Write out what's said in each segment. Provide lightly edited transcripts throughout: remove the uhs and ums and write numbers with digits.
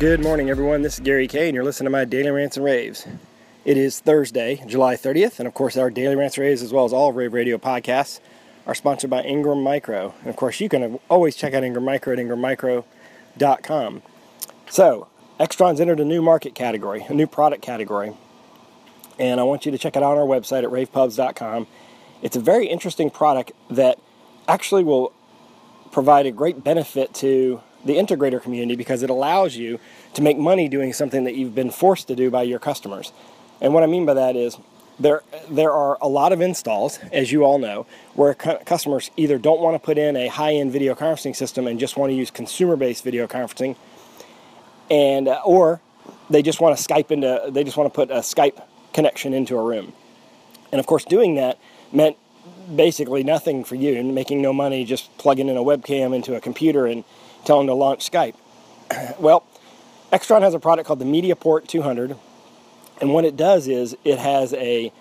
Good morning, everyone. This is Gary Kay, and you're listening to my Daily Rants and Raves. It is Thursday, July 30th, and of course our Daily Rants and Raves, as well as all Rave Radio podcasts, are sponsored by Ingram Micro. And of course, you can always check out Ingram Micro at ingrammicro.com. So, Extron's entered a new market category, a new product category, and I want you to check it out on our website at ravepubs.com. It's a very interesting product that actually will provide a great benefit to the integrator community because it allows you to make money doing something that you've been forced to do by your customers. And what I mean by that is there are a lot of installs, as you all know, where customers either don't want to put in a high-end video conferencing system and just want to use consumer-based video conferencing, and or they just want to put a Skype connection into a room. And of course, doing that meant basically nothing for you and making no money, just plugging in a webcam into a computer and tell them to launch Skype. Well, Extron has a product called the MediaPort 200, and what it does is it has a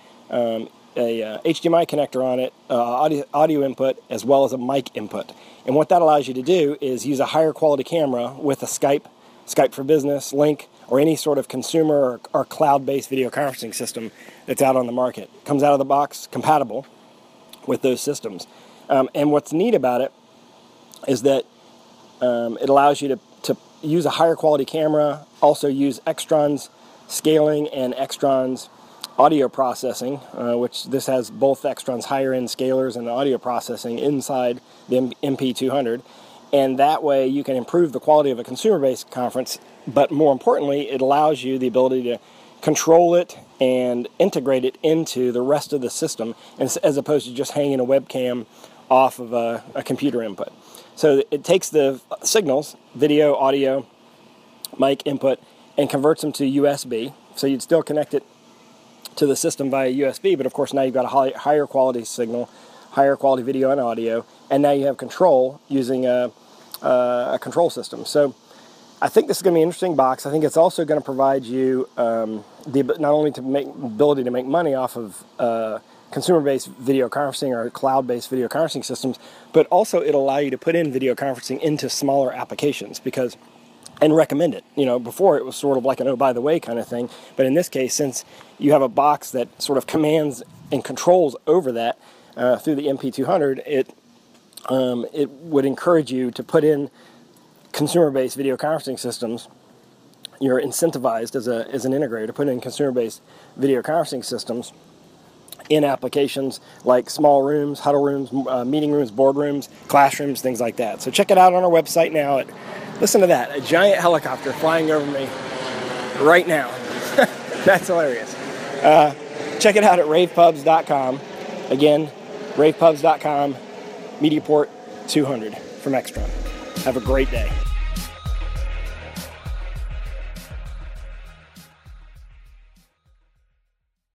HDMI connector on it, audio input, as well as a mic input. And what that allows you to do is use a higher quality camera with a Skype for Business, Link, or any sort of consumer or cloud-based video conferencing system that's out on the market. Comes out of the box compatible with those systems. And what's neat about it is that it allows you to use a higher quality camera, also use Extron's scaling and Extron's audio processing, which this has both Extron's higher end scalers and audio processing inside the MP200. And that way you can improve the quality of a consumer-based conference, but more importantly, it allows you the ability to control it and integrate it into the rest of the system, as opposed to just hanging a webcam off of a computer input. So it takes the signals, video, audio, mic input, and converts them to USB. So you'd still connect it to the system via USB, but of course now you've got a higher quality signal, higher quality video and audio, and now you have control using a control system. So I think this is going to be an interesting box. I think it's also going to provide you not only ability to make money off of consumer-based video conferencing or cloud-based video conferencing systems, but also it'll allow you to put in video conferencing into smaller applications and recommend it. You know, before it was sort of like an oh by the way kind of thing, but in this case, since you have a box that sort of commands and controls over that through the MP200, it would encourage you to put in consumer-based video conferencing systems. You're incentivized as an integrator to put in consumer-based video conferencing systems in applications like small rooms, huddle rooms, meeting rooms, boardrooms, classrooms, things like that. So check it out on our website now. Listen to that, a giant helicopter flying over me right now. That's hilarious. Check it out at ravepubs.com. Again, ravepubs.com, MediaPort 200 from Extron. Have a great day.